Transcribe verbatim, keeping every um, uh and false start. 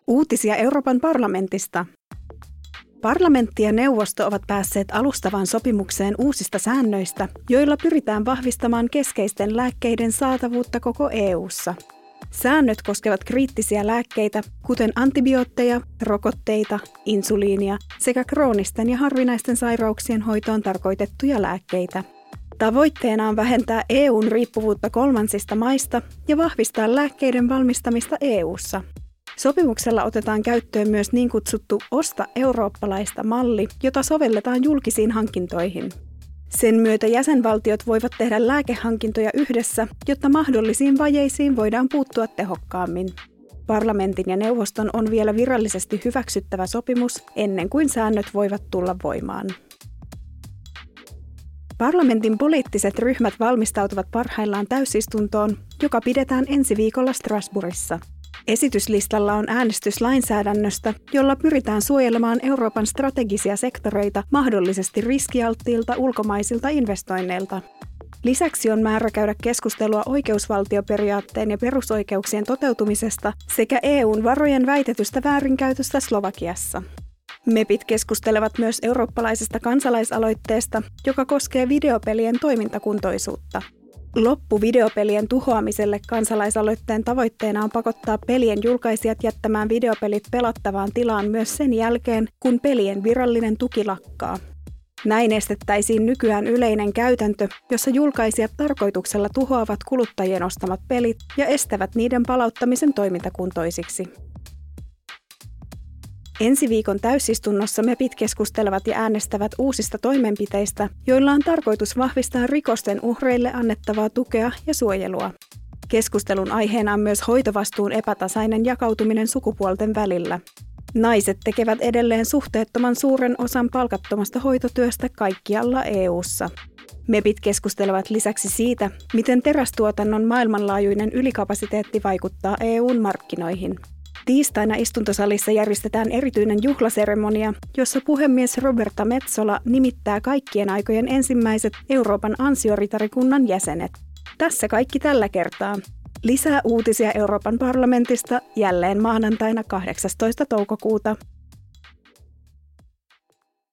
Uutisia Euroopan parlamentista. Parlamentti ja neuvosto ovat päässeet alustavaan sopimukseen uusista säännöistä, joilla pyritään vahvistamaan keskeisten lääkkeiden saatavuutta koko E U:ssa. Säännöt koskevat kriittisiä lääkkeitä, kuten antibiootteja, rokotteita, insuliinia sekä kroonisten ja harvinaisten sairauksien hoitoon tarkoitettuja lääkkeitä. Tavoitteena on vähentää E U:n riippuvuutta kolmansista maista ja vahvistaa lääkkeiden valmistamista E U:ssa. Sopimuksella otetaan käyttöön myös niin kutsuttu Osta eurooppalaista malli, jota sovelletaan julkisiin hankintoihin. Sen myötä jäsenvaltiot voivat tehdä lääkehankintoja yhdessä, jotta mahdollisiin vajeisiin voidaan puuttua tehokkaammin. Parlamentin ja neuvoston on vielä virallisesti hyväksyttävä sopimus ennen kuin säännöt voivat tulla voimaan. Parlamentin poliittiset ryhmät valmistautuvat parhaillaan täysistuntoon, joka pidetään ensi viikolla Strasbourgissa. Esityslistalla on äänestys lainsäädännöstä, jolla pyritään suojelemaan Euroopan strategisia sektoreita mahdollisesti riskialttiilta ulkomaisilta investoinneilta. Lisäksi on määrä käydä keskustelua oikeusvaltioperiaatteen ja perusoikeuksien toteutumisesta sekä E U:n varojen väitetystä väärinkäytöstä Slovakiassa. MEPit keskustelevat myös eurooppalaisesta kansalaisaloitteesta, joka koskee videopelien toimintakuntoisuutta. Loppu videopelien tuhoamiselle kansalaisaloitteen tavoitteena on pakottaa pelien julkaisijat jättämään videopelit pelattavaan tilaan myös sen jälkeen, kun pelien virallinen tuki lakkaa. Näin estettäisiin nykyään yleinen käytäntö, jossa julkaisijat tarkoituksella tuhoavat kuluttajien ostamat pelit ja estävät niiden palauttamisen toimintakuntoisiksi. Ensi viikon täysistunnossa MEPit keskustelevat ja äänestävät uusista toimenpiteistä, joilla on tarkoitus vahvistaa rikosten uhreille annettavaa tukea ja suojelua. Keskustelun aiheena on myös hoitovastuun epätasainen jakautuminen sukupuolten välillä. Naiset tekevät edelleen suhteettoman suuren osan palkattomasta hoitotyöstä kaikkialla E U:ssa. MEPit keskustelevat lisäksi siitä, miten terästuotannon maailmanlaajuinen ylikapasiteetti vaikuttaa E U:n markkinoihin. Tiistaina istuntosalissa järjestetään erityinen juhlaseremonia, jossa puhemies Roberta Metsola nimittää kaikkien aikojen ensimmäiset Euroopan ansioritarikunnan jäsenet. Tässä kaikki tällä kertaa. Lisää uutisia Euroopan parlamentista jälleen maanantaina kahdeksastoista toukokuuta.